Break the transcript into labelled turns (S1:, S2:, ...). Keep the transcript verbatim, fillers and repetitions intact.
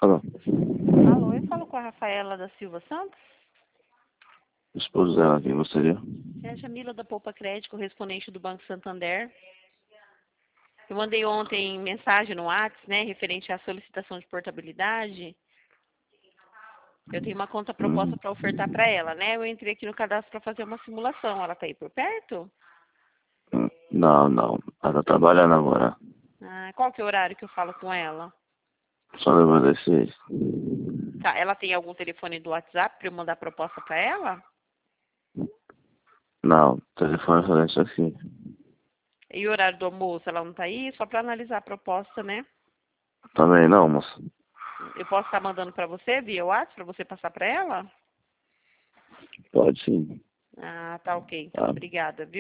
S1: Alô?
S2: Alô, eu falo com a Rafaela da Silva Santos.
S1: Esposo dela, quem gostaria?
S2: É a Jamila da Poupa Crédito, correspondente do Banco Santander. Eu mandei ontem mensagem no WhatsApp, né, referente à solicitação de portabilidade. Eu tenho uma conta proposta
S1: Hum,
S2: para ofertar para ela, né? Eu entrei aqui no cadastro para fazer uma simulação. Ela tá aí por perto?
S1: hum, não, não. Ela tá trabalhando agora.
S2: Ah, qual que é o horário que eu falo com ela?
S1: Só depois das seis.
S2: Tá, ela tem algum telefone do WhatsApp para eu mandar proposta para ela?
S1: Não, o telefone só deixa aqui.
S2: E o horário do almoço, ela não tá aí? Só para analisar a proposta, né?
S1: Também não, moça.
S2: Eu posso estar mandando para você via WhatsApp para você passar para ela?
S1: Pode sim.
S2: Ah, tá ok. Então,
S1: Tá.
S2: obrigada, viu?